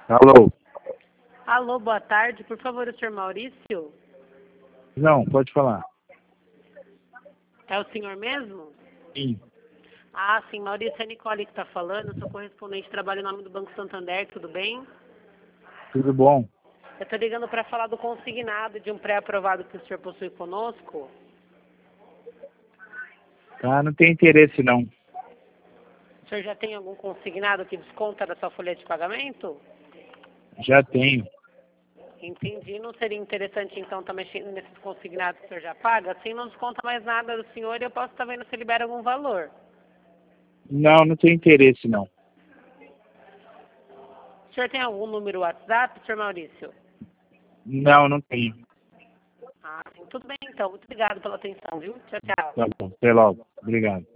Alô? Alô, boa tarde. Por favor, o senhor Maurício? Não, pode falar. É o senhor mesmo? Sim. Ah, sim, Maurício, é a Nicole que está falando. Eu sou correspondente, trabalho em nome do Banco Santander, tudo bem? Tudo bom? Eu estou ligando para falar do consignado de um pré-aprovado que o senhor possui conosco. Tá, não tem interesse não. O senhor já tem algum consignado que desconta da sua folha de pagamento? Já tenho. Entendi. Não seria interessante, então, estar mexendo nesses consignados que o senhor já paga? Assim não desconta mais nada do senhor e eu posso estar vendo se libera algum valor. Não, não tem interesse não. O senhor tem algum número WhatsApp, senhor Maurício? Não, não tenho. Ah, sim. Tudo bem, então. Muito obrigado pela atenção, viu? Tchau, tchau. Tá bom, até logo. Obrigado.